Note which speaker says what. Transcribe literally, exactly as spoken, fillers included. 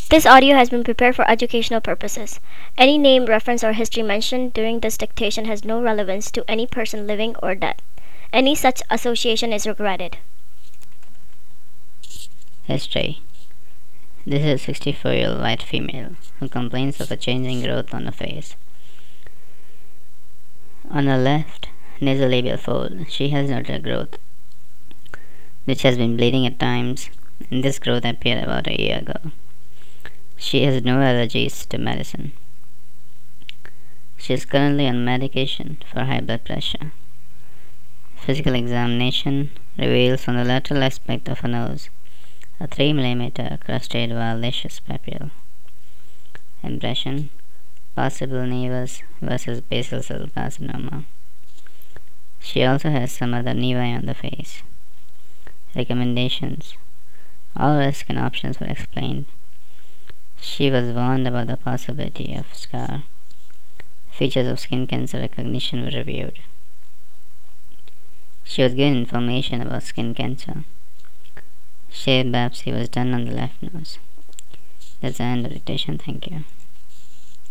Speaker 1: This audio has been prepared for educational purposes. Any name, reference, or history mentioned during this dictation has no relevance to any person living or dead. Any such association is regretted.
Speaker 2: History. This is a sixty-four-year-old white female who complains of a changing growth on her face. On her left nasolabial fold, she has noted a growth which has been bleeding at times, and this growth appeared about a year ago. She has no allergies to medicine. She is currently on medication for high blood pressure. Physical examination reveals on the lateral aspect of her nose a three millimeter crusted violaceous papule. Impression: possible nevus versus basal cell carcinoma. She also has some other nevi on the face. Recommendations: all risk and options were explained. She was warned about the possibility of scar. Features of skin cancer recognition were reviewed. She was given information about skin cancer. Shared biopsy was done on the left nose. That's the end of the dictation. Thank you.